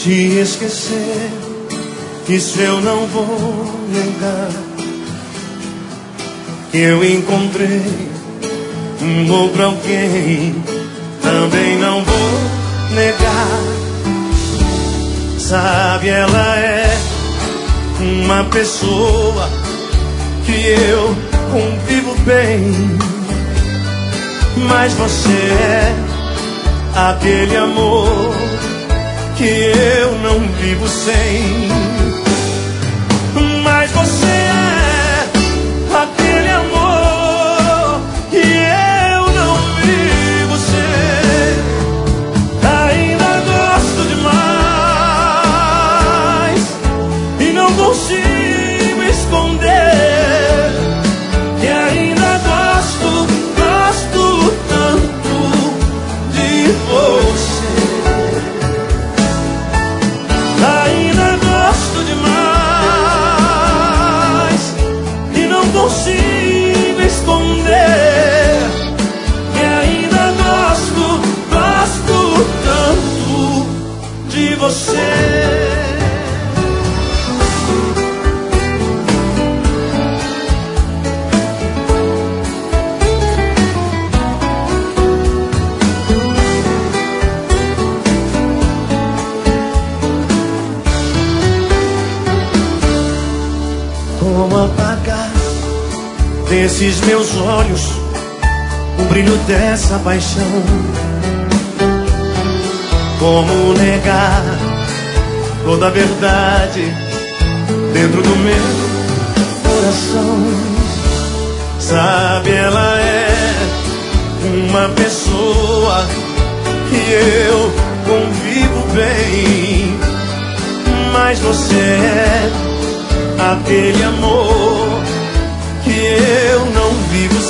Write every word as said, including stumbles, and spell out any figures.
te esquecer, isso eu não vou negar. Que eu encontrei um outro alguém, também não vou negar. Sabe, ela é uma pessoa que eu convivo bem, mas você é aquele amor que eu não vivo sem. Mas você é aquele amor que eu não vivo sem. Ainda gosto demais e não consigo esconder que ainda gosto, gosto tanto de você. Ainda gosto demais e não consigo esconder que ainda gosto, gosto tanto de você. Como apagar desses meus olhos o brilho dessa paixão? Como negar toda a verdade dentro do meu coração? Sabe, ela é uma pessoa que eu convivo bem, mas você é aquele amor que eu não vivo